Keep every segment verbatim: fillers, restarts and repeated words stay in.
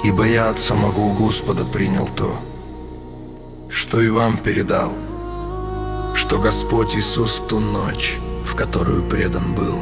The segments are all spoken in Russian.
Ибо я от самого Господа принял то, что и вам передал, что Господь Иисус в ту ночь, в которую предан был,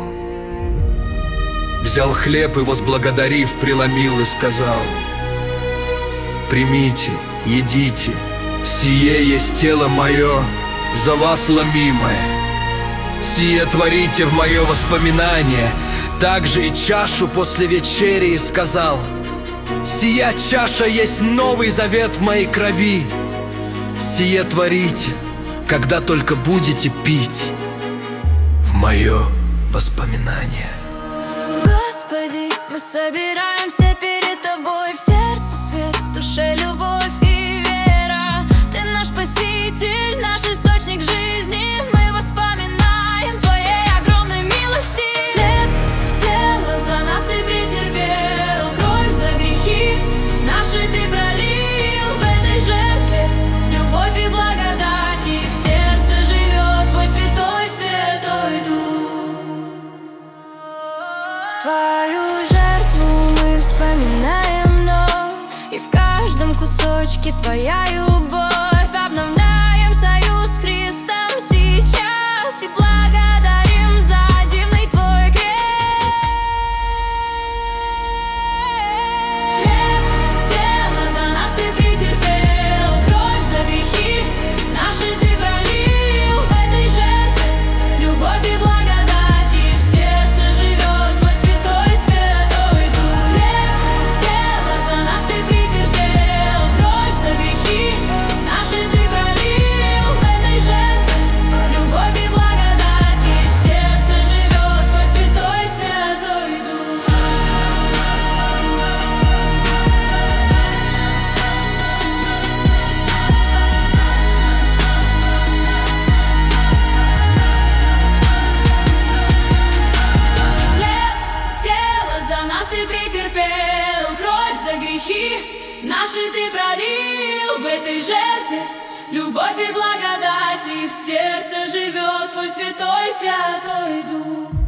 взял хлеб и, возблагодарив, преломил и сказал: «Примите, едите, сие есть тело мое, за вас ломимое. Сие творите в мое воспоминание». Также и чашу после вечери и сказал: «Сия чаша есть новый завет в моей крови. Сие творите, когда только будете пить, в мое воспоминание». Господи, мы собираемся перед Тобой, в сердце свет, в душе любовь и вера. Ты наш Спаситель, наш источник жизни. Мы воспоминаем Твоей огромной милости. Хлеб, тело за нас Ты претерпел, кровь за грехи наши Ты пролил. В этой жертве любовь и благодать, и в сердце живет Твой святой, святой Дух. Твою жертву мы вспоминаем вновь, и в каждом кусочке Твоя любовь. Обновляем союз с Христом сейчас и благодарим за дивный Твой грех. Хлеб, тело за нас Ты претерпел, кровь за грехи наши Ты пролил. В этой жертве любовь и благодать, и в сердце живет Твой святой, святой Дух. Хлеб, тело за нас Ты претерпел, кровь за грехи наши Ты пролил. В этой жертве любовь и благодать, и в сердце живет Твой святой, святой Дух. Хлеб, тело за нас Ты претерпел, кровь за грехи наши Ты пролил. В этой жертве любовь и благодать, и в сердце живет Твой святой, святой Дух.